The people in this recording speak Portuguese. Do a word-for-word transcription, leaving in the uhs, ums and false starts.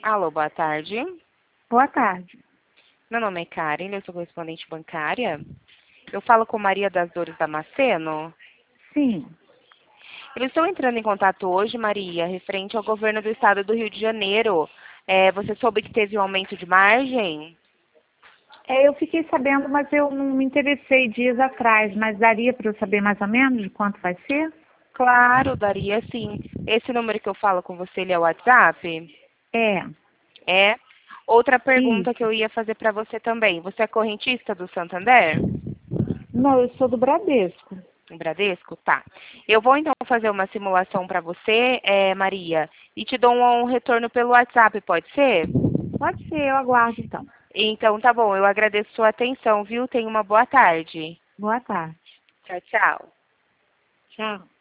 Alô, boa tarde. Boa tarde. Meu nome é Karen, eu sou correspondente bancária. Eu falo com Maria das Dores Damasceno. Sim. Eu estou entrando em contato hoje, Maria, referente ao governo do estado do Rio de Janeiro. É, você soube que teve um aumento de margem? É, eu fiquei sabendo, mas eu não me interessei dias atrás, mas daria para eu saber mais ou menos de quanto vai ser? Claro, daria sim. Esse número que eu falo com você, ele é o WhatsApp? É, É. Outra pergunta que isso. eu ia fazer para você também. Você é correntista do Santander? Não, eu sou do Bradesco. No Bradesco? Tá. Eu vou então fazer uma simulação para você, é, Maria, e te dou um, um retorno pelo WhatsApp, pode ser? Pode ser, eu aguardo então. Então tá bom, eu agradeço sua atenção, viu? Tenha uma boa tarde. Boa tarde. Tchau, tchau. Tchau.